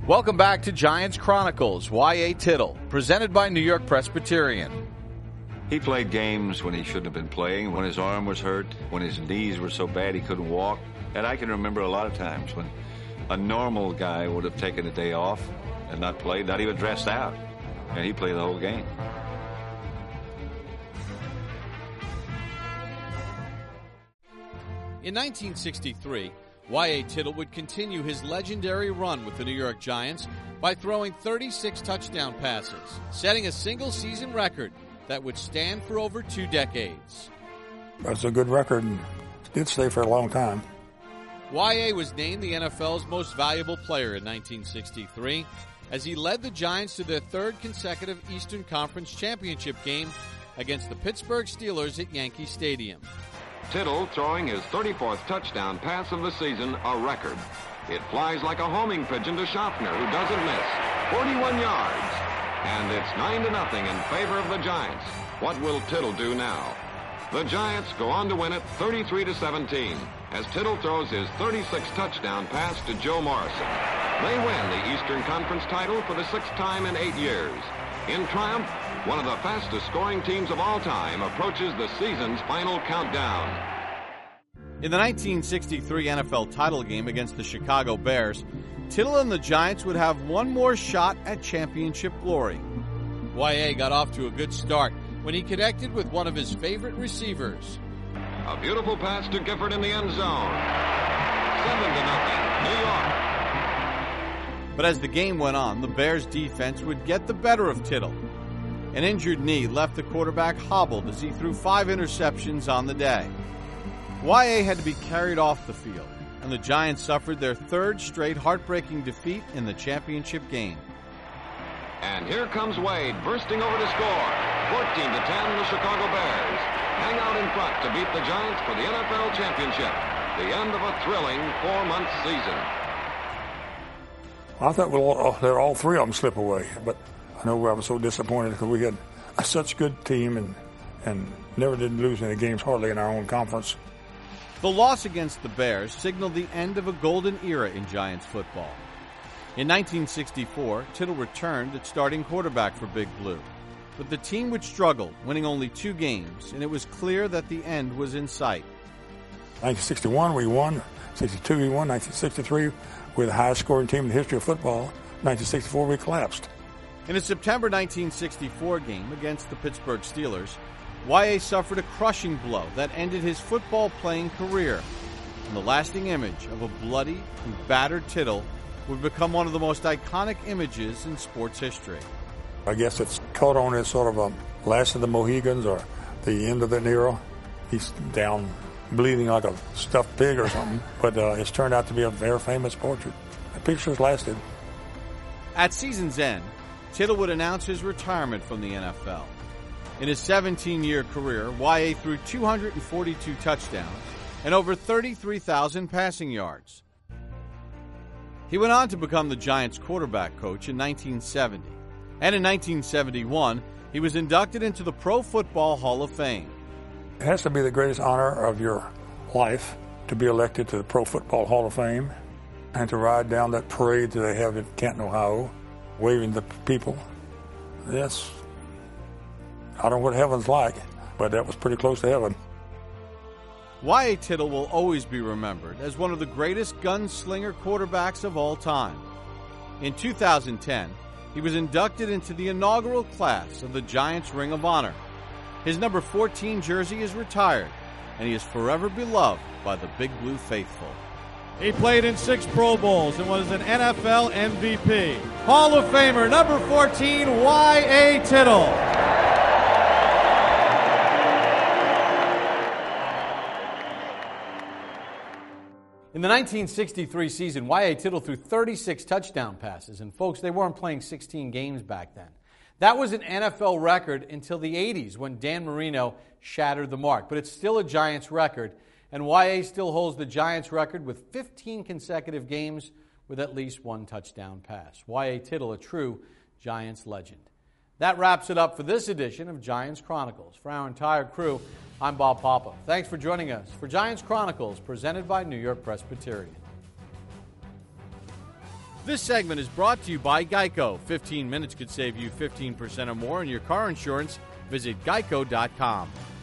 Welcome back to Giants Chronicles. Y.A. Tittle, presented by New York Presbyterian. He played games when he shouldn't have been playing, when his arm was hurt, when his knees were so bad he couldn't walk. And I can remember a lot of times when a normal guy would have taken a day off and not played, not even dressed out. And he played the whole game. In 1963, Y.A. Tittle would continue his legendary run with the New York Giants by throwing 36 touchdown passes, setting a single-season record that would stand for over 2 decades. That's a good record and did stay for a long time. Y.A. was named the NFL's most valuable player in 1963 as he led the Giants to their 3rd consecutive Eastern Conference championship game against the Pittsburgh Steelers at Yankee Stadium. Tittle throwing his 34th touchdown pass of the season, a record. It flies like a homing pigeon to Schaffner, who doesn't miss. 41 yards. And it's 9-0 in favor of the Giants. What will Tittle do now? The Giants go on to win it 33-17 as Tittle throws his 36th touchdown pass to Joe Morrison. They win the Eastern Conference title for the 6th time in 8 years. In triumph, one of the fastest scoring teams of all time approaches the season's final countdown. In the 1963 NFL title game against the Chicago Bears, Tittle and the Giants would have one more shot at championship glory. Y.A. got off to a good start when he connected with one of his favorite receivers. A beautiful pass to Gifford in the end zone. 7-0, New York. But as the game went on, the Bears' defense would get the better of Tittle. An injured knee left the quarterback hobbled as he threw 5 interceptions on the day. Y.A. had to be carried off the field, and the Giants suffered their 3rd straight heartbreaking defeat in the championship game. And here comes Wade bursting over to score. 14-10, the Chicago Bears hang out in front to beat the Giants for the NFL championship. The end of a thrilling 4-month season. I thought all 3 of them slip away, but I know I was so disappointed because we had such a good team and never did lose any games hardly in our own conference. The loss against the Bears signaled the end of a golden era in Giants football. In 1964, Tittle returned at starting quarterback for Big Blue. But the team would struggle, winning only 2 games, and it was clear that the end was in sight. 1961 we won, 62 we won, 1963 we're the highest scoring team in the history of football. 1964 we collapsed. In a September 1964 game against the Pittsburgh Steelers, Y.A. suffered a crushing blow that ended his football-playing career, and the lasting image of a bloody and battered Tittle would become one of the most iconic images in sports history. I guess it's caught on as sort of a last of the Mohegans or the end of the era. He's down bleeding like a stuffed pig or something, but it's turned out to be a very famous portrait. The picture's lasted. At season's end, Tittle would announce his retirement from the NFL. In his 17-year career, Y.A. threw 242 touchdowns and over 33,000 passing yards. He went on to become the Giants' quarterback coach in 1970. And in 1971, he was inducted into the Pro Football Hall of Fame. It has to be the greatest honor of your life to be elected to the Pro Football Hall of Fame and to ride down that parade that they have in Canton, Ohio, waving the people. Yes. I don't know what heaven's like, but that was pretty close to heaven. Y.A. Tittle will always be remembered as one of the greatest gunslinger quarterbacks of all time. In 2010, he was inducted into the inaugural class of the Giants Ring of Honor. His number 14 jersey is retired, and he is forever beloved by the Big Blue faithful. He played in 6 Pro Bowls and was an NFL MVP. Hall of Famer, number 14, Y.A. Tittle. In the 1963 season, Y.A. Tittle threw 36 touchdown passes. And folks, they weren't playing 16 games back then. That was an NFL record until the 80s when Dan Marino shattered the mark. But it's still a Giants record. And Y.A. still holds the Giants record with 15 consecutive games with at least 1 touchdown pass. Y.A. Tittle, a true Giants legend. That wraps it up for this edition of Giants Chronicles. For our entire crew, I'm Bob Papa. Thanks for joining us for Giants Chronicles, presented by New York Presbyterian. This segment is brought to you by Geico. 15 minutes could save you 15% or more on your car insurance. Visit geico.com.